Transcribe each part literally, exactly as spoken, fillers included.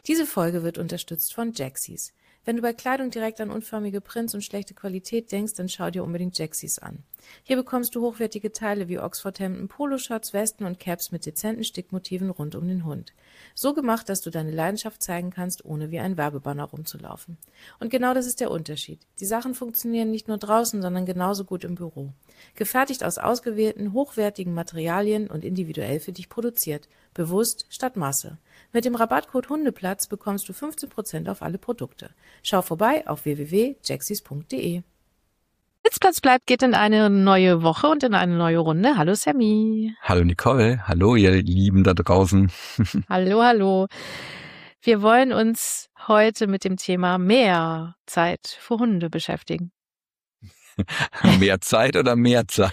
Diese Folge wird unterstützt von Jaxies. Wenn du bei Kleidung direkt an unförmige Prints und schlechte Qualität denkst, dann schau dir unbedingt Jaxies an. Hier bekommst du hochwertige Teile wie Oxford-Hemden, Poloshirts, Westen und Caps mit dezenten Stickmotiven rund um den Hund. So gemacht, dass du deine Leidenschaft zeigen kannst, ohne wie ein Werbebanner rumzulaufen. Und genau das ist der Unterschied. Die Sachen funktionieren nicht nur draußen, sondern genauso gut im Büro. Gefertigt aus ausgewählten, hochwertigen Materialien und individuell für dich produziert. Bewusst statt Masse. Mit dem Rabattcode Hundeplatz bekommst du fünfzehn Prozent auf alle Produkte. Schau vorbei auf w w w punkt jaxies punkt d e. Sitzplatz bleibt geht in eine neue Woche und in eine neue Runde. Hallo Sammy. Hallo Nicole. Hallo ihr Lieben da draußen. Hallo, hallo. Wir wollen uns heute mit dem Thema mehr Zeit für Hunde beschäftigen. Mehr Zeit oder mehr Zeit?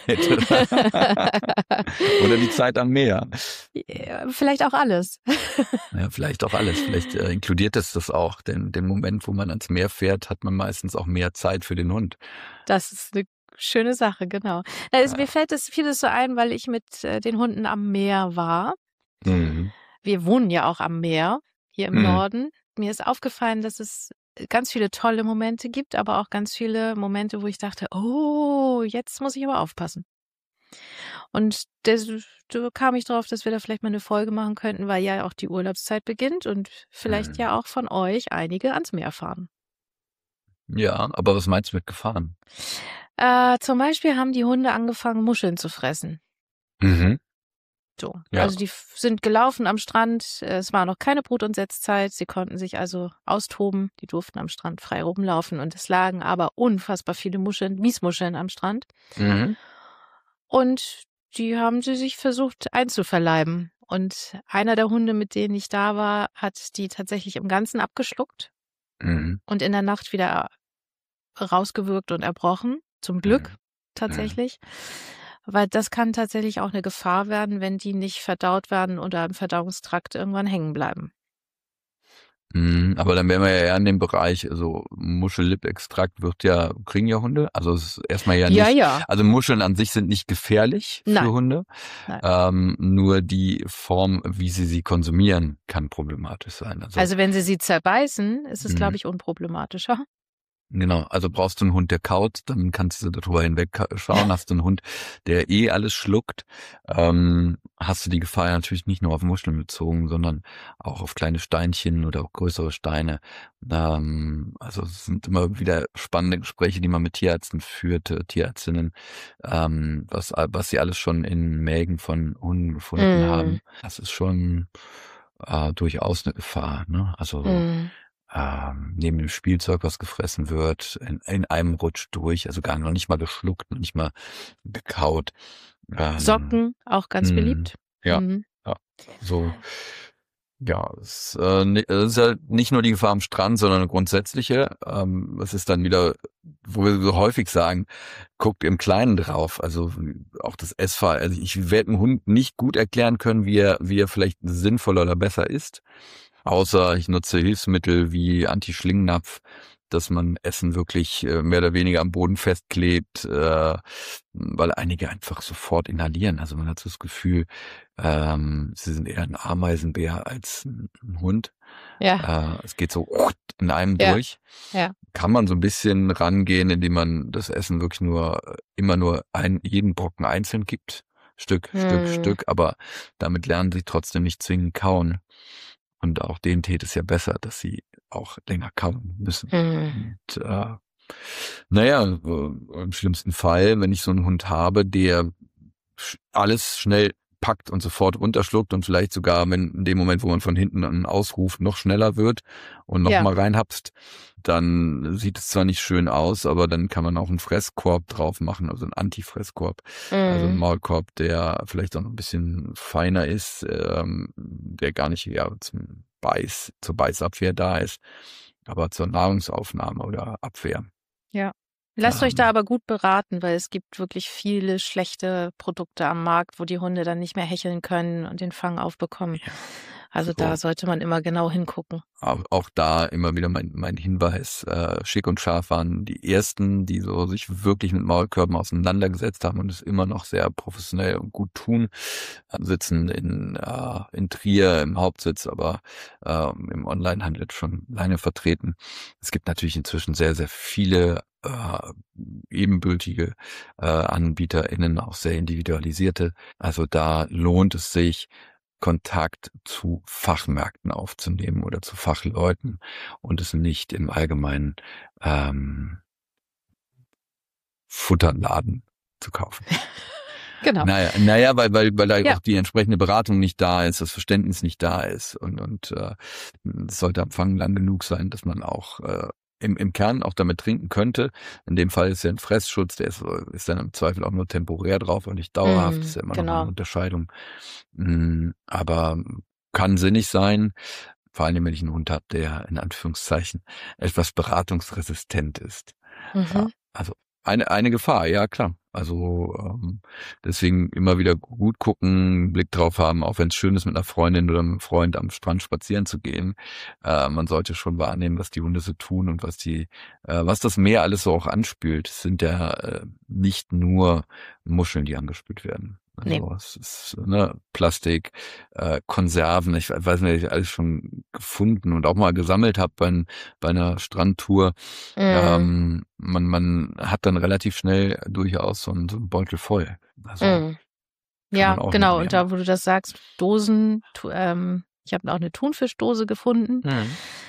Oder die Zeit am Meer? Ja, vielleicht auch alles. Ja, vielleicht auch alles. Vielleicht äh, inkludiert es das auch. Denn den Moment, wo man ans Meer fährt, hat man meistens auch mehr Zeit für den Hund. Das ist eine schöne Sache, genau. Also, ja. Mir fällt das vieles so ein, weil ich mit äh, den Hunden am Meer war. Mhm. Wir wohnen ja auch am Meer, hier im Mhm. Norden. Mir ist aufgefallen, dass es ganz viele tolle Momente gibt, aber auch ganz viele Momente, wo ich dachte, oh, jetzt muss ich aber aufpassen. Und das, da kam ich drauf, dass wir da vielleicht mal eine Folge machen könnten, weil ja auch die Urlaubszeit beginnt und vielleicht Mhm. ja auch von euch einige ans Meer fahren. Ja, aber was meinst du mit gefahren? Äh, zum Beispiel haben die Hunde angefangen, Muscheln zu fressen. Mhm. So, Ja. also die f- sind gelaufen am Strand. Es war noch keine Brut- und Setzzeit. Sie konnten sich also austoben. Die durften am Strand frei rumlaufen und es lagen aber unfassbar viele Muscheln, Miesmuscheln am Strand. Mhm. Und die haben sie sich versucht einzuverleiben. Und einer der Hunde, mit denen ich da war, hat die tatsächlich im Ganzen abgeschluckt Mhm. und in der Nacht wieder rausgewürgt und erbrochen. Zum Glück Mhm. tatsächlich. Weil das kann tatsächlich auch eine Gefahr werden, wenn die nicht verdaut werden oder im Verdauungstrakt irgendwann hängen bleiben. Mhm. Aber dann wären wir ja eher in dem Bereich, also Muschellippextrakt wird ja, kriegen ja Hunde, also es ist erstmal ja Ja, nicht, ja. also Muscheln an sich sind nicht gefährlich für Nein. Hunde, Nein. ähm, nur die Form, wie sie sie konsumieren, kann problematisch sein. Also, Also wenn sie sie zerbeißen, ist es, Mhm. glaube ich, unproblematischer. genau, also brauchst du einen Hund, der kaut, dann kannst du darüber hinweg schauen. Hast du einen Hund, der eh alles schluckt, ähm, hast du die Gefahr ja natürlich nicht nur auf Muscheln bezogen, sondern auch auf kleine Steinchen oder auch größere Steine. Ähm, also es sind immer wieder spannende Gespräche, die man mit Tierärzten führt, äh, Tierärztinnen, ähm, was, was sie alles schon in Mägen von Hunden gefunden Mm. haben. Das ist schon äh, durchaus eine Gefahr, ne? Also Mm. ähm, neben dem Spielzeug, was gefressen wird, in, in einem Rutsch durch, also gar noch nicht mal geschluckt, noch nicht mal gekaut. Ähm, Socken, auch ganz mh, beliebt. Ja, Mhm. ja, so, ja, es äh, ni- es ist halt nicht nur die Gefahr am Strand, sondern eine grundsätzliche. Ähm, es ist dann wieder, wo wir so häufig sagen, guckt im Kleinen drauf. Also auch das Essverhalten. Also ich werde einem Hund nicht gut erklären können, wie er, wie er vielleicht sinnvoller oder besser ist. Außer ich nutze Hilfsmittel wie Anti-Schlingnapf, dass man Essen wirklich äh, mehr oder weniger am Boden festklebt, äh, weil einige einfach sofort inhalieren. Also man hat so das Gefühl, ähm, sie sind eher ein Ameisenbär als ein Hund. Ja. Äh, es geht so in einem Ja. durch. Ja. Kann man so ein bisschen rangehen, indem man das Essen wirklich nur immer nur ein, jeden Brocken einzeln gibt. Stück, Stück, Hm. Stück. Aber damit lernen sie trotzdem nicht zwingend kauen. Und auch denen täte es ja besser, dass sie auch länger kauen müssen. Hm. Und äh, naja, äh, im schlimmsten Fall, wenn ich so einen Hund habe, der sch- alles schnell packt und sofort runterschluckt und vielleicht sogar, wenn in dem Moment, wo man von hinten einen ausruft, noch schneller wird und noch Ja. mal reinhapst, dann sieht es zwar nicht schön aus, aber dann kann man auch einen Fresskorb drauf machen, also einen Anti-Fresskorb, also einen Mm. Maulkorb, der vielleicht auch noch ein bisschen feiner ist, ähm, der gar nicht ja, zum Beiß, zur Beißabwehr da ist, aber zur Nahrungsaufnahme oder Abwehr. Ja. Lasst euch da Ähm, aber gut beraten, weil es gibt wirklich viele schlechte Produkte am Markt, wo die Hunde dann nicht mehr hecheln können und den Fang aufbekommen. Ja. Also So. da sollte man immer genau hingucken. Auch, auch da immer wieder mein, mein Hinweis, äh, Schick und Scharf waren die ersten, die so sich wirklich mit Maulkörben auseinandergesetzt haben und es immer noch sehr professionell und gut tun. Sitzen in, äh, in Trier im Hauptsitz, aber äh, im Onlinehandel schon lange vertreten. Es gibt natürlich inzwischen sehr, sehr viele äh, ebenbürtige äh, AnbieterInnen, auch sehr individualisierte. Also da lohnt es sich, Kontakt zu Fachmärkten aufzunehmen oder zu Fachleuten und es nicht im allgemeinen ähm, Futterladen zu kaufen. Genau. Naja, naja, weil, weil, weil da Ja. auch die entsprechende Beratung nicht da ist, das Verständnis nicht da ist und, und äh, es sollte am Fang lang genug sein, dass man auch äh, im, im Kern auch damit trinken könnte. In dem Fall ist ja ein Fressschutz, der ist, ist dann im Zweifel auch nur temporär drauf und nicht dauerhaft. Mm, Das ist ja immer genau. noch eine Unterscheidung. Mm, aber kann sinnig sein, vor allem wenn ich einen Hund habe, der in Anführungszeichen etwas beratungsresistent ist. Mhm. Ja, also eine eine Gefahr, ja klar. Also ähm, deswegen immer wieder gut gucken, einen Blick drauf haben, auch wenn es schön ist, mit einer Freundin oder einem Freund am Strand spazieren zu gehen. Äh, man sollte schon wahrnehmen, was die Hunde so tun und was die, äh, was das Meer alles so auch anspült. Es sind ja äh, nicht nur Muscheln, die angespült werden. Also Nee. es ist ne, Plastik, äh, Konserven, ich weiß nicht, ich alles schon gefunden und auch mal gesammelt habe bei, bei einer Strandtour. Mm. Ähm, man, man hat dann relativ schnell durchaus so einen, so einen Beutel voll. Also Mm. kann Ja, man auch genau. mitnehmen. Und da, wo du das sagst, Dosen, tu, ähm, ich habe auch eine Thunfischdose gefunden Mhm.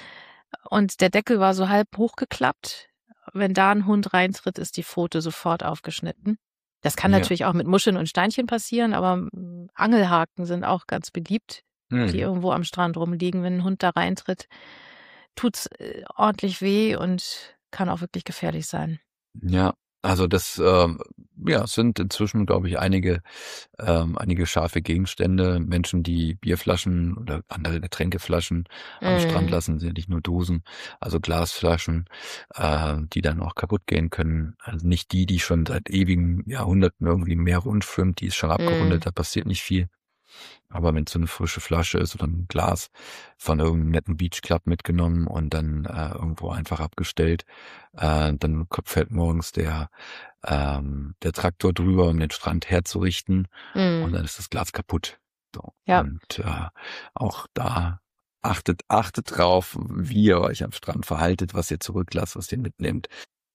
und der Deckel war so halb hochgeklappt. Wenn da ein Hund reintritt, ist die Pfote sofort aufgeschnitten. Das kann Ja. natürlich auch mit Muscheln und Steinchen passieren, aber mm, Angelhaken sind auch ganz beliebt, die Mhm. irgendwo am Strand rumliegen. Wenn ein Hund da reintritt, tut's äh, ordentlich weh und kann auch wirklich gefährlich sein. Ja, also das ähm, ja, es sind inzwischen, glaube ich, einige ähm, einige scharfe Gegenstände. Menschen, die Bierflaschen oder andere Getränkeflaschen am Strand Mm. lassen, sind ja nicht nur Dosen, also Glasflaschen, äh, die dann auch kaputt gehen können. Also nicht die, die schon seit ewigen Jahrhunderten irgendwie im Meer rundschwimmt, die ist schon abgerundet, Mm. da passiert nicht viel. Aber wenn es so eine frische Flasche ist oder ein Glas von irgendeinem netten Beach Club mitgenommen und dann äh, irgendwo einfach abgestellt, äh, dann fährt morgens der ähm, der Traktor drüber, um den Strand herzurichten und Mm. dann ist das Glas kaputt. So. Ja. Und äh, auch da achtet achtet drauf, wie ihr euch am Strand verhaltet, was ihr zurücklasst, was ihr mitnehmt.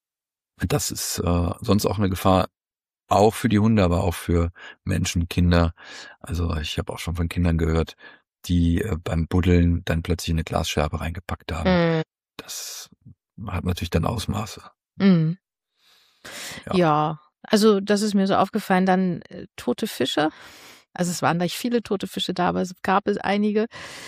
Das ist äh, sonst auch eine Gefahr. Auch für die Hunde, aber auch für Menschen, Kinder. Also ich habe auch schon von Kindern gehört, die äh, beim Buddeln dann plötzlich eine Glasscherbe reingepackt haben. Mm. Das hat natürlich dann Ausmaße. Mm. Ja. Ja, also das ist mir so aufgefallen. Dann äh, tote Fische. Also es waren nicht viele tote Fische da, aber es gab es einige.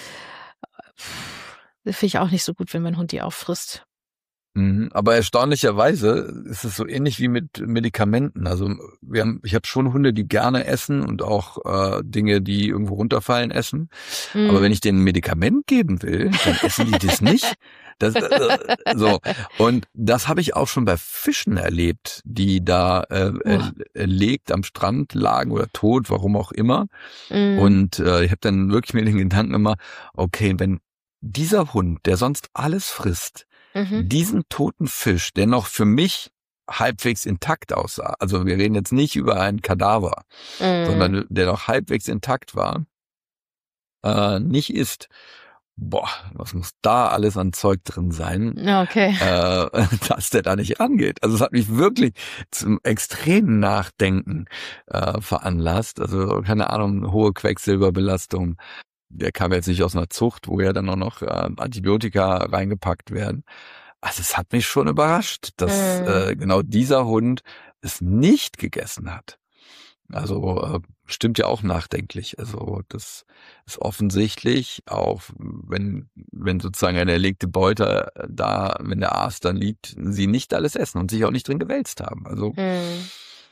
Das finde ich auch nicht so gut, wenn mein Hund die auffrisst. Mhm, aber erstaunlicherweise ist es so ähnlich wie mit Medikamenten. Also wir haben, ich habe schon Hunde, die gerne essen und auch äh, Dinge, die irgendwo runterfallen, essen. Mm. Aber wenn ich denen ein Medikament geben will, dann essen die das nicht. Das, äh, so und das habe ich auch schon bei Fischen erlebt, die da äh, Uah. erlegt am Strand lagen oder tot, warum auch immer. Mm. Und äh, ich habe dann wirklich mir den Gedanken immer, okay, wenn dieser Hund, der sonst alles frisst, Mhm. diesen toten Fisch, der noch für mich halbwegs intakt aussah, also wir reden jetzt nicht über einen Kadaver, Mm. sondern der noch halbwegs intakt war, äh, nicht isst, boah, was muss da alles an Zeug drin sein, Okay. äh, dass der da nicht rangeht. Also es hat mich wirklich zum extremen Nachdenken äh, veranlasst. Also keine Ahnung, hohe Quecksilberbelastung. Der kam jetzt nicht aus einer Zucht, wo ja dann auch noch äh, Antibiotika reingepackt werden. Also es hat mich schon überrascht, dass Mm. äh, genau dieser Hund es nicht gegessen hat. Also äh, stimmt ja auch nachdenklich. Also das ist offensichtlich, auch wenn wenn sozusagen eine erlegte Beute da, wenn der Aas dann liegt, sie nicht alles essen und sich auch nicht drin gewälzt haben. Also Mm.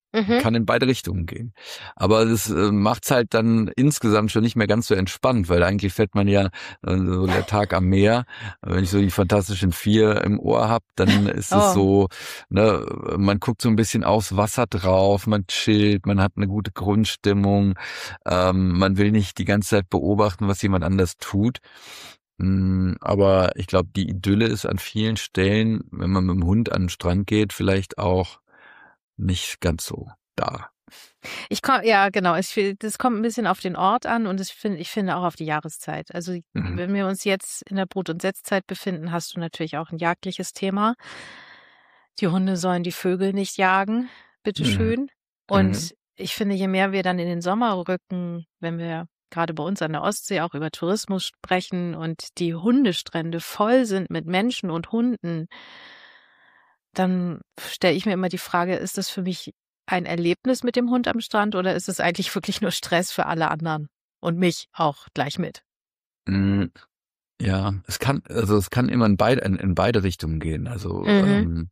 Mhm. Kann in beide Richtungen gehen. Aber das äh, macht's halt dann insgesamt schon nicht mehr ganz so entspannt, weil eigentlich fährt man ja äh, so der Tag am Meer. Wenn ich so die Fantastischen Vier im Ohr hab, dann ist es Oh. so, ne, man guckt so ein bisschen aufs Wasser drauf, man chillt, man hat eine gute Grundstimmung, ähm, man will nicht die ganze Zeit beobachten, was jemand anders tut. Mm, Aber ich glaube, die Idylle ist an vielen Stellen, wenn man mit dem Hund an den Strand geht, vielleicht auch nicht ganz so da. Ich komme, ja, genau. Ich, fi- das kommt ein bisschen auf den Ort an und ich finde, ich finde auch auf die Jahreszeit. Also Mhm. wenn wir uns jetzt in der Brut- und Setzzeit befinden, hast du natürlich auch ein jagdliches Thema. Die Hunde sollen die Vögel nicht jagen, Mhm. bitteschön. Mhm. Und ich finde, je mehr wir dann in den Sommer rücken, wenn wir gerade bei uns an der Ostsee auch über Tourismus sprechen und die Hundestrände voll sind mit Menschen und Hunden, dann stelle ich mir immer die Frage, ist das für mich ein Erlebnis mit dem Hund am Strand oder ist es eigentlich wirklich nur Stress für alle anderen und mich auch gleich mit? Mhm. Ja, es kann, also es kann immer in beide, in, in beide Richtungen gehen. Also, Mhm. ähm,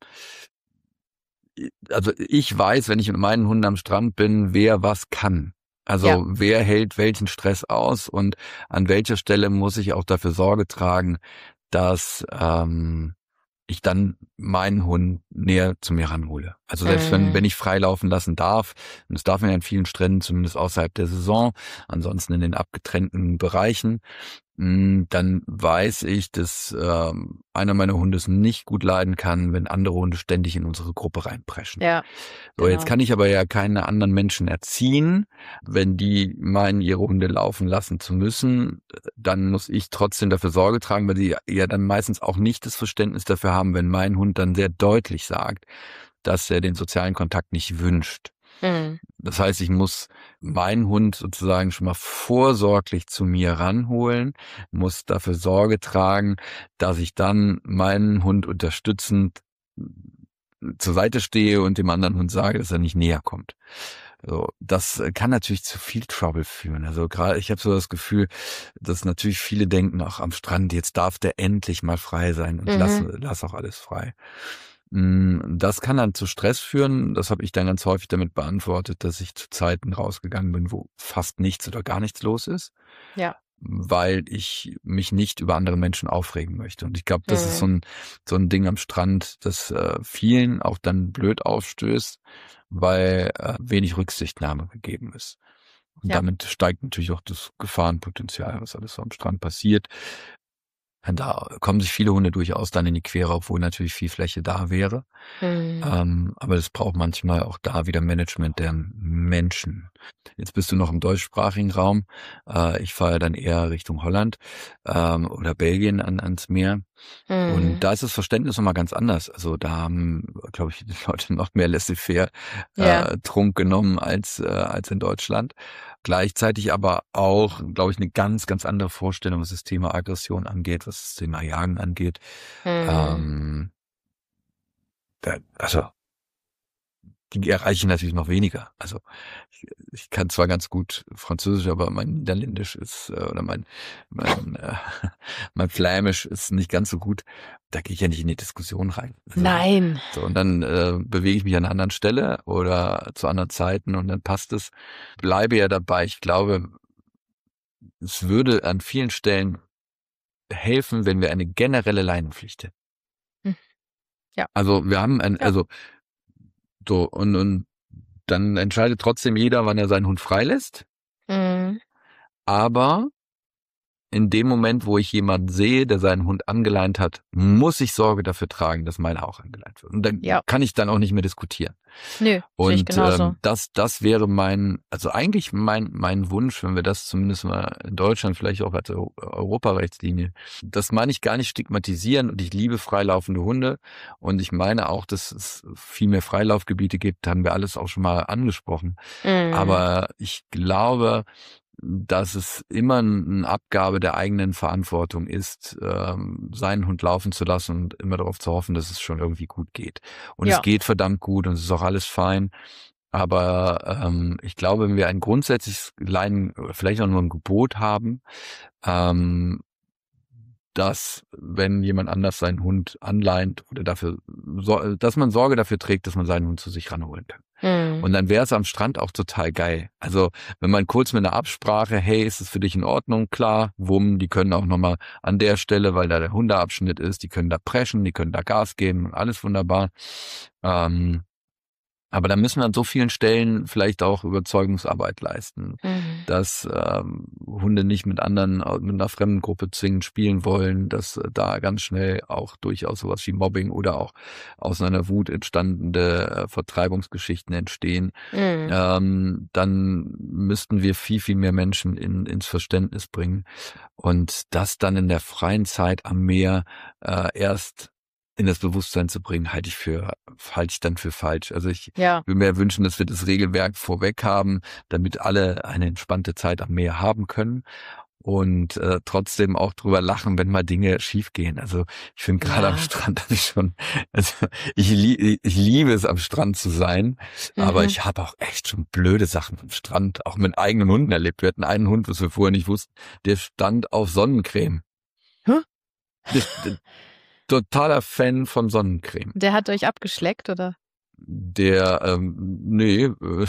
also ich weiß, wenn ich mit meinen Hunden am Strand bin, wer was kann. Ja. Also wer hält welchen Stress aus und an welcher Stelle muss ich auch dafür Sorge tragen, dass ähm, ich dann meinen Hund näher zu mir ranhole. Also selbst wenn, wenn Mhm. ich freilaufen lassen darf, und das darf man ja an vielen Stränden, zumindest außerhalb der Saison, ansonsten in den abgetrennten Bereichen, mh, dann weiß ich, dass ähm, einer meiner Hunde es nicht gut leiden kann, wenn andere Hunde ständig in unsere Gruppe reinpreschen. Ja, So, jetzt genau. kann ich aber ja keine anderen Menschen erziehen. Wenn die meinen, ihre Hunde laufen lassen zu müssen, dann muss ich trotzdem dafür Sorge tragen, weil die ja dann meistens auch nicht das Verständnis dafür haben, wenn mein Hund dann sehr deutlich sagt, dass er den sozialen Kontakt nicht wünscht. Mhm. Das heißt, ich muss meinen Hund sozusagen schon mal vorsorglich zu mir ranholen, muss dafür Sorge tragen, dass ich dann meinen Hund unterstützend zur Seite stehe und dem anderen Hund sage, dass er nicht näher kommt. So, das kann natürlich zu viel Trouble führen. Also gerade, ich habe so das Gefühl, dass natürlich viele denken, ach, am Strand, jetzt darf der endlich mal frei sein und lass, Mhm. lass auch alles frei. Mm, Das kann dann zu Stress führen. Das habe ich dann ganz häufig damit beantwortet, dass ich zu Zeiten rausgegangen bin, wo fast nichts oder gar nichts los ist, Ja. weil ich mich nicht über andere Menschen aufregen möchte. Und ich glaube, das ist so Mhm. ein so ein Ding am Strand, das äh, vielen auch dann blöd aufstößt, weil äh, wenig Rücksichtnahme gegeben ist. Und Ja. damit steigt natürlich auch das Gefahrenpotenzial, was alles so am Strand passiert. Und da kommen sich viele Hunde durchaus dann in die Quere, obwohl natürlich viel Fläche da wäre. Mhm. Ähm, aber es braucht manchmal auch da wieder Management der Menschen. Jetzt bist du noch im deutschsprachigen Raum. Äh, ich fahre dann eher Richtung Holland ähm, oder Belgien an, ans Meer. Und Mhm. da ist das Verständnis nochmal ganz anders. Also da haben, glaube ich, die Leute noch mehr Laissez-faire Ja. äh, Trunk genommen als, äh, als in Deutschland. Gleichzeitig aber auch, glaube ich, eine ganz, ganz andere Vorstellung, was das Thema Aggression angeht, was das Thema Jagen angeht. Mhm. Ähm, da, also die erreichen natürlich noch weniger. Also ich, ich kann zwar ganz gut Französisch, aber mein Niederländisch ist äh, oder mein mein äh, mein Flämisch ist nicht ganz so gut. Da gehe ich ja nicht in die Diskussion rein. Also, Nein. so und dann äh, bewege ich mich an einer anderen Stelle oder zu anderen Zeiten und dann passt es. Bleibe ja dabei. Ich glaube, es würde an vielen Stellen helfen, wenn wir eine generelle Leinenpflicht hätten. Hm. Ja. Also wir haben ein, Ja. also so und und dann entscheidet trotzdem jeder, wann er seinen Hund freilässt. Mhm. Aber in dem Moment, wo ich jemanden sehe, der seinen Hund angeleint hat, muss ich Sorge dafür tragen, dass meiner auch angeleint wird. Und dann Ja. kann ich dann auch nicht mehr diskutieren. Nö, sehe ich Und genauso. ähm, das, das wäre mein, also eigentlich mein, mein Wunsch, wenn wir das zumindest mal in Deutschland vielleicht auch als Eu- Europarechtslinie, das meine ich gar nicht stigmatisieren und ich liebe freilaufende Hunde und ich meine auch, dass es viel mehr Freilaufgebiete gibt, haben wir alles auch schon mal angesprochen. Mhm. Aber ich glaube, dass es immer eine Abgabe der eigenen Verantwortung ist, ähm, seinen Hund laufen zu lassen und immer darauf zu hoffen, dass es schon irgendwie gut geht. Und Ja. es geht verdammt gut und es ist auch alles fein. Aber ähm, ich glaube, wenn wir ein grundsätzliches Leinen, vielleicht auch nur ein Gebot haben, ähm, dass wenn jemand anders seinen Hund anleint oder dafür, so, dass man Sorge dafür trägt, dass man seinen Hund zu sich ranholen kann. Mhm. Und dann wäre es am Strand auch total geil. Also wenn man kurz mit einer Absprache, hey, ist es für dich in Ordnung? Klar, wumm, die können auch nochmal an der Stelle, weil da der Hundeabschnitt ist, die können da preschen, die können da Gas geben, alles wunderbar. Ähm, aber da müssen wir an so vielen Stellen vielleicht auch Überzeugungsarbeit leisten, Mhm. dass ähm, Hunde nicht mit anderen, mit einer fremden Gruppe zwingend spielen wollen, dass äh, da ganz schnell auch durchaus sowas wie Mobbing oder auch aus einer Wut entstandene äh, Vertreibungsgeschichten entstehen. Mhm. Ähm, dann müssten wir viel, viel mehr Menschen in, ins Verständnis bringen und das dann in der freien Zeit am Meer äh, erst in das Bewusstsein zu bringen, halte ich für, halte ich dann für falsch. Also ich Ja. würde mir wünschen, dass wir das Regelwerk vorweg haben, damit alle eine entspannte Zeit am Meer haben können und äh, trotzdem auch drüber lachen, wenn mal Dinge schiefgehen. Also ich finde gerade Ja. am Strand habe ich schon, also ich, lie ich liebe es am Strand zu sein, aber Mhm. ich habe auch echt schon blöde Sachen am Strand, auch mit eigenen Hunden erlebt. Wir hatten einen Hund, was wir vorher nicht wussten, der stand auf Sonnencreme. Hä? Der, der, totaler Fan von Sonnencreme. Der hat euch abgeschleckt, oder? Der, ähm, nee, äh,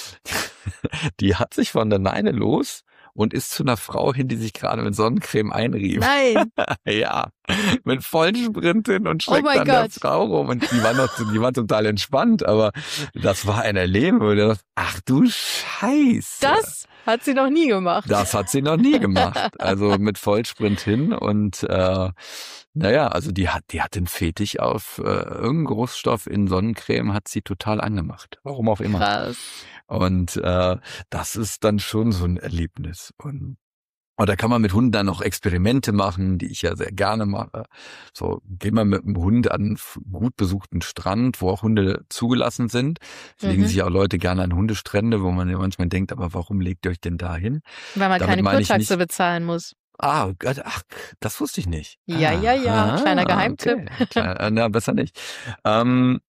die hat sich von der Leine los und ist zu einer Frau hin, die sich gerade mit Sonnencreme einrieb. Nein. Ja, mit vollen Sprint hin und Oh schlägt mein dann der Gott. Frau rum. Und die war noch, die war total entspannt, aber das war ein Erleben, wo du dachtest, ach du Scheiße. Das hat sie noch nie gemacht. Das hat sie noch nie gemacht. Also mit Vollsprint hin und äh, naja, also die hat, die hat den Fetisch auf äh, irgendeinen Geruchsstoff in Sonnencreme, hat sie total angemacht. Warum auch immer. Krass. Und äh, das ist dann schon so ein Erlebnis. Und und da kann man mit Hunden dann noch Experimente machen, die ich ja sehr gerne mache. So, gehen wir mit dem Hund an einen gut besuchten Strand, wo auch Hunde zugelassen sind. Es legen Mhm. sich auch Leute gerne an Hundestrände, wo man ja manchmal denkt, aber warum legt ihr euch denn da hin? Weil man Damit keine meine ich Kurtaxe nicht- bezahlen muss. Ah, Gott, ach, das wusste ich nicht. Ja, ja, ja. Ah, Kleiner Geheimtipp. Okay. Kleiner, na, besser nicht. Ähm,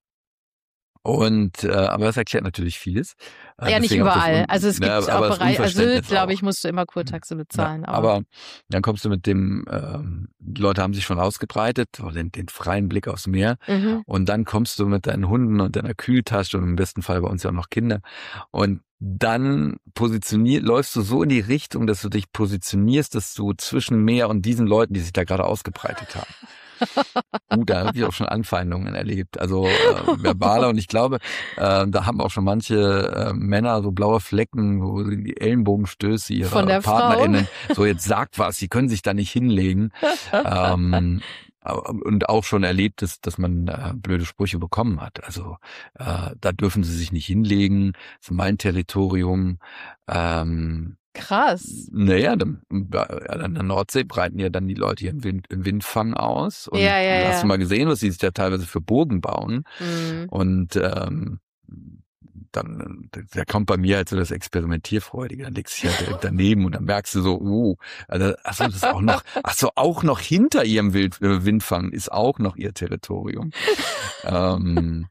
und äh, aber das erklärt natürlich vieles. Äh, Ja, nicht deswegen auch das überall. Un- Also es ne, gibt aber auch das Bereiche, also Unverständnis glaube auch. ich, musst du immer Kurtaxe bezahlen. Ja, aber aber dann kommst du mit dem, ähm, die Leute haben sich schon ausgebreitet, so den, den freien Blick aufs Meer. mhm. Und dann kommst du mit deinen Hunden und deiner Kühltasche und im besten Fall bei uns ja auch noch Kinder. Und dann positioniert, läufst du so in die Richtung, dass du dich positionierst, dass du zwischen Meer und diesen Leuten, die sich da gerade ausgebreitet haben. Uh, da habe ich auch schon Anfeindungen erlebt, also äh, verbale. Und ich glaube, äh, da haben auch schon manche äh, Männer so blaue Flecken, wo sie die Ellenbogenstöße ihrer Von der Frau? PartnerInnen, so jetzt sagt was, sie können sich da nicht hinlegen. ähm, und auch schon erlebt ist, dass man äh, blöde Sprüche bekommen hat. Also äh, da dürfen sie sich nicht hinlegen, das ist mein Territorium. Ähm, Krass. naja, dann, ja, an der Nordsee breiten ja dann die Leute ihren Wind, Windfang aus. Und Ja, ja, hast ja. du mal gesehen, was sie sich da teilweise für Burgen bauen. Mhm. Und ähm, dann, da kommt bei mir halt so das Experimentierfreudige. Dann legst du dich halt direkt daneben und dann merkst du so, uh, also, achso, das ist auch noch, achso, auch noch hinter ihrem Wild, äh, Windfang ist auch noch ihr Territorium. ähm,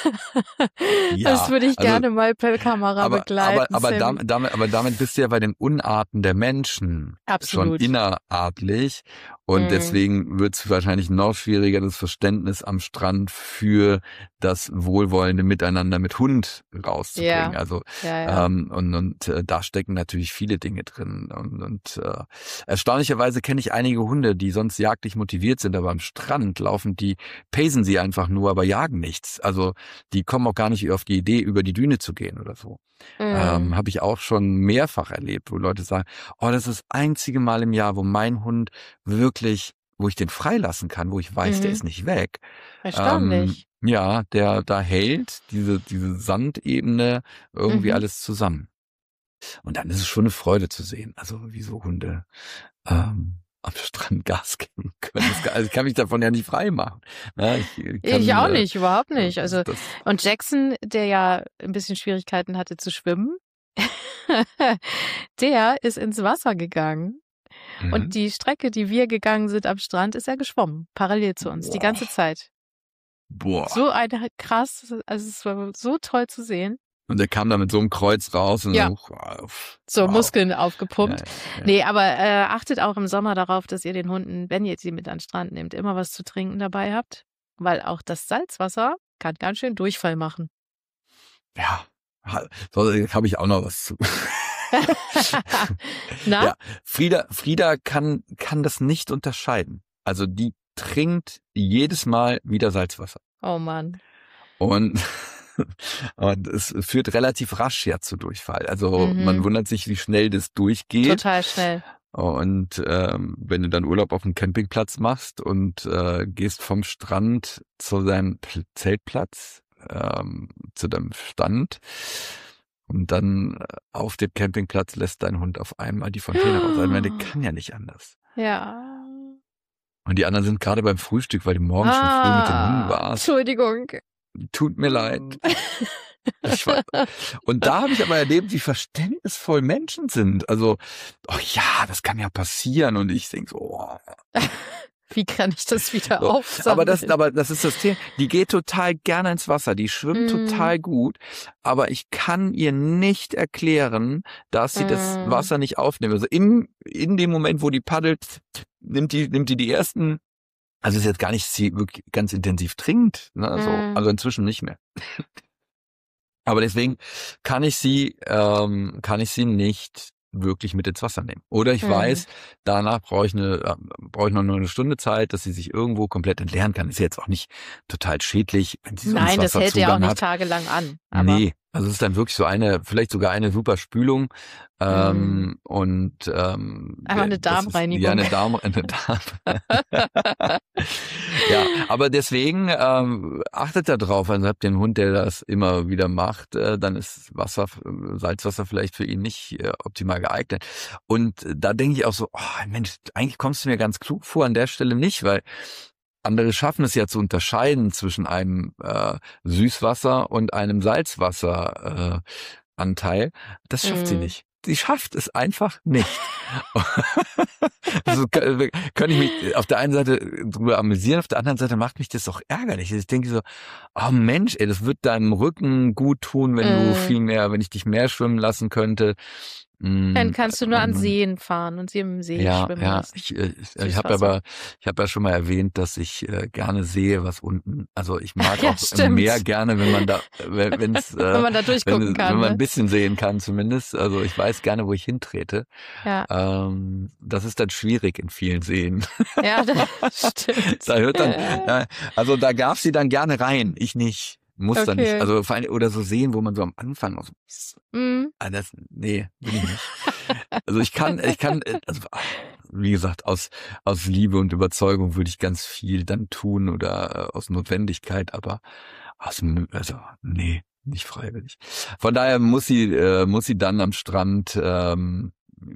ja, Das würde ich also, gerne mal per Kamera aber, begleiten. aber, aber, Sammy. damit, damit, aber damit bist du ja bei den Unarten der Menschen Absolut. schon innerartlich. Und Mhm. deswegen wird es wahrscheinlich noch schwieriger, das Verständnis am Strand für das wohlwollende Miteinander mit Hund rauszubringen. Ja. Also Ja, ja. ähm, und, und äh, da stecken natürlich viele Dinge drin. Und, und äh, erstaunlicherweise kenne ich einige Hunde, die sonst jagdlich motiviert sind, aber am Strand laufen die, pacen sie einfach nur, aber jagen nichts. Also die kommen auch gar nicht auf die Idee, über die Düne zu gehen oder so. Mhm. Ähm, habe ich auch schon mehrfach erlebt, wo Leute sagen, oh, das ist das einzige Mal im Jahr, wo mein Hund wirklich, wo ich den freilassen kann, wo ich weiß, Mhm. der ist nicht weg. Erstaunlich. Ähm, ja, der da hält diese diese Sandebene irgendwie Mhm. alles zusammen. Und dann ist es schon eine Freude zu sehen, also wie so Hunde ähm, am Strand Gas geben können. Das, also ich kann mich davon ja nicht frei machen. Ja, ich, kann, Ich auch äh, nicht, überhaupt nicht. Also das, und Jackson, der ja ein bisschen Schwierigkeiten hatte zu schwimmen, der ist ins Wasser gegangen. mhm. Und die Strecke, die wir gegangen sind am Strand, ist er geschwommen, parallel zu uns, die Boah. ganze Zeit. Boah. So ein krass, also es war so toll zu sehen. Und der kam da mit so einem Kreuz raus und Ja. so, wow. So Wow. Muskeln aufgepumpt. Ja, ja, ja. Nee, aber äh, achtet auch im Sommer darauf, dass ihr den Hunden, wenn ihr sie mit an den Strand nehmt, immer was zu trinken dabei habt. Weil auch das Salzwasser kann ganz schön Durchfall machen. ja, so habe ich auch noch was zu. Na? Ja, Frieda, Frieda kann, kann das nicht unterscheiden. Also die trinkt jedes Mal wieder Salzwasser. Oh Mann. Und, und es führt relativ rasch ja zu Durchfall. Also Mhm. man wundert sich, wie schnell das durchgeht. Total schnell. Und ähm, wenn du dann Urlaub auf dem Campingplatz machst und äh, gehst vom Strand zu deinem P- Zeltplatz, ähm, zu deinem Stand und dann auf dem Campingplatz lässt dein Hund auf einmal die Fontäne raus. Ich meine, der kann ja nicht anders. Ja. Und die anderen sind gerade beim Frühstück, weil du morgens schon früh mit den Hunden Ah, warst. Entschuldigung. Tut mir leid. Ich war, und da habe ich aber erlebt, wie verständnisvoll Menschen sind. Also, oh ja, das kann ja passieren. Und ich denke so, oh. Wie kann ich das wieder So. aufsammeln? Aber das, aber das ist das Thema. Die geht total gerne ins Wasser. Die schwimmt Mm. total gut. Aber ich kann ihr nicht erklären, dass sie das Mm. Wasser nicht aufnimmt. Also in, in dem Moment, wo die paddelt, nimmt die, nimmt die die ersten, also es ist jetzt gar nicht, dass sie wirklich ganz intensiv trinkt. Ne? So. Mm. Also inzwischen nicht mehr. Aber deswegen kann ich sie, ähm, kann ich sie nicht wirklich mit ins Wasser nehmen. Oder ich Mhm. weiß, danach brauche ich eine, äh, brauche ich noch nur eine Stunde Zeit, dass sie sich irgendwo komplett entleeren kann. Ist jetzt auch nicht total schädlich, wenn sie so Nein, einen das hält ja auch Wasserzugang nicht hat. tagelang an. Aber Nee, also es ist dann wirklich so eine, vielleicht sogar eine super Spülung ähm, Mhm. und ähm, Einmal eine das ist, Darmreinigung. ja, eine Darm, eine Darm. Ja, aber deswegen ähm, achtet da drauf. Also habt den Hund, der das immer wieder macht, äh, dann ist Wasser, Salzwasser vielleicht für ihn nicht äh, optimal geeignet. Und äh, da denke ich auch so, oh Mensch, eigentlich kommst du mir ganz klug vor, an der Stelle nicht, weil andere schaffen es ja zu unterscheiden zwischen einem äh, Süßwasser und einem Salzwasseranteil. Äh, Anteil. Das schafft sie Mhm. nicht. Sie schafft es einfach nicht. Also kann kann ich mich auf der einen Seite drüber amüsieren, auf der anderen Seite macht mich das auch ärgerlich. Ich denke so, oh Mensch, ey, das wird deinem Rücken gut tun, wenn du Mhm. viel mehr, wenn ich dich mehr schwimmen lassen könnte. Dann Mm, kannst du nur an und- Seen fahren und sie im See ja, schwimmen ja, lassen. ich, äh, ich, ich Süßwasser. habe aber, ich habe ja schon mal erwähnt, dass ich äh, gerne sehe, was unten, also ich mag Ja, auch stimmt. mehr gerne, wenn man da, wenn wenn's, äh, Wenn man da durchgucken wenn, kann. wenn man ein Ne? bisschen sehen kann zumindest. Also ich weiß gerne, wo ich hintrete. Ja. Ähm, das ist dann schwierig in vielen Seen. ja, das stimmt. Da hört dann, ja, also da darf sie dann gerne rein, ich nicht. Muss dann nicht. Okay. Also vor allem, oder so sehen, wo man so am Anfang noch so, Mhm. ah, das, nee, will ich nicht. Also ich kann, ich kann, äh, also wie gesagt, aus aus Liebe und Überzeugung würde ich ganz viel dann tun oder äh, aus Notwendigkeit, aber aus dem, also nee, nicht freiwillig. Von daher muss sie äh, muss sie dann am Strand ähm,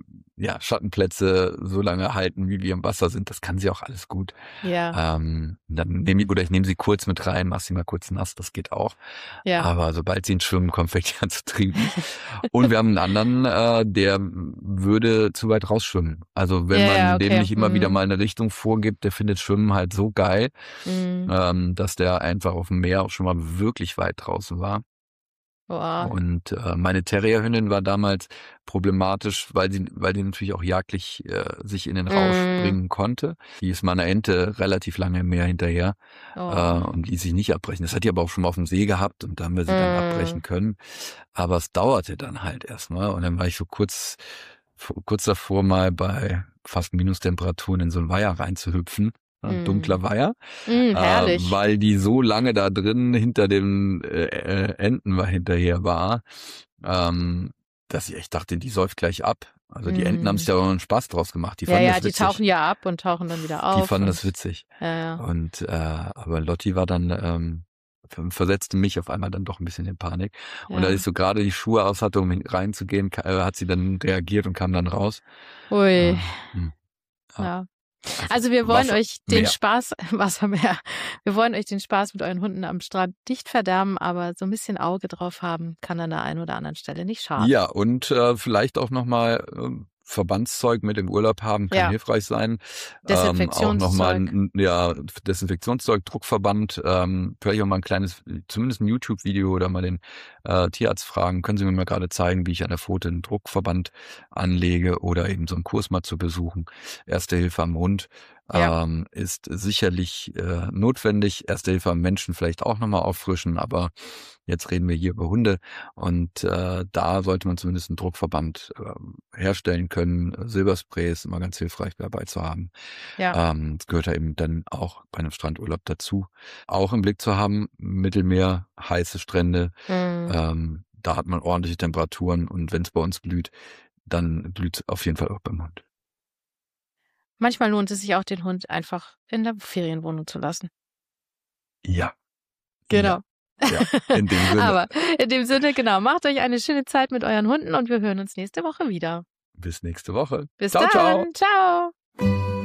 ja Schattenplätze so lange halten, wie wir im Wasser sind. Das kann sie auch alles gut. Ja, Ähm, dann nehme ich, oder ich nehme sie kurz mit rein, mach sie mal kurz nass, das geht auch. ja. Aber sobald sie ins Schwimmen kommt, fängt sie an zu trinken. Und wir haben einen anderen, äh, der würde zu weit rausschwimmen. Also wenn Ja, man ja, dem okay. nicht immer Mhm. wieder mal eine Richtung vorgibt, der findet Schwimmen halt so geil, Mhm. ähm, dass der einfach auf dem Meer auch schon mal wirklich weit draußen war. Boah. Und äh, meine Terrierhündin war damals problematisch, weil sie, weil die natürlich auch jagdlich äh, sich in den Rausch Mm. bringen konnte. Die ist meiner Ente relativ lange im Meer hinterher Oh. äh, und ließ sich nicht abbrechen. Das hat die aber auch schon mal auf dem See gehabt und da haben wir sie dann Mm. abbrechen können. Aber es dauerte dann halt erstmal und dann war ich so kurz, kurz davor mal bei fast Minustemperaturen in so ein Weiher reinzuhüpfen. Ein Mm. dunkler Weiher, Mm, herrlich. äh, weil die so lange da drin hinter den äh, äh, Enten war, hinterher war, ähm, dass ich echt dachte, die säuft gleich ab. Also die Enten Mm. haben sich da auch einen Spaß draus gemacht. Die ja, fanden ja, das die witzig. tauchen ja ab und tauchen dann wieder auf. Die fanden und, das witzig. Ja, ja. Und äh, aber Lotti war dann ähm, versetzte mich auf einmal dann doch ein bisschen in Panik. Und Ja. als ich so gerade die Schuhe aus hatte, um reinzugehen, ka- äh, hat sie dann reagiert und kam dann raus. Ui. Äh, hm. Ja. Ja. Also wir wollen Wasser- euch den Meer. Spaß, Wassermeer, wir wollen euch den Spaß mit euren Hunden am Strand nicht verderben, aber so ein bisschen Auge drauf haben kann an der einen oder anderen Stelle nicht schaden. Ja, und äh, vielleicht auch nochmal ähm, Verbandszeug mit im Urlaub haben, kann Ja. hilfreich sein. Desinfektionszeug. Ähm, auch nochmal ein ja, Desinfektionszeug, Druckverband, ähm, vielleicht auch mal ein kleines, zumindest ein YouTube-Video oder mal den äh, Tierarzt fragen. Können Sie mir mal gerade zeigen, wie ich an der Pfote einen Druckverband anlege oder eben so einen Kurs mal zu besuchen. Erste Hilfe am Hund. Ja. ähm, ist sicherlich äh, notwendig. Erste Hilfe am Menschen vielleicht auch nochmal auffrischen, aber jetzt reden wir hier über Hunde und äh, da sollte man zumindest einen Druckverband äh, herstellen können. Silberspray ist immer ganz hilfreich dabei zu haben. Ja. Ähm, das gehört ja eben dann auch bei einem Strandurlaub dazu. Auch im Blick zu haben, Mittelmeer, heiße Strände, Mhm. ähm, da hat man ordentliche Temperaturen und wenn es bei uns blüht, dann blüht es auf jeden Fall auch beim Hund. Manchmal lohnt es sich auch, den Hund einfach in der Ferienwohnung zu lassen. Ja. Genau. Ja, ja, in dem Sinne. Aber in dem Sinne, genau, macht euch eine schöne Zeit mit euren Hunden und wir hören uns nächste Woche wieder. Bis nächste Woche. Bis ciao, dann. ciao. Ciao.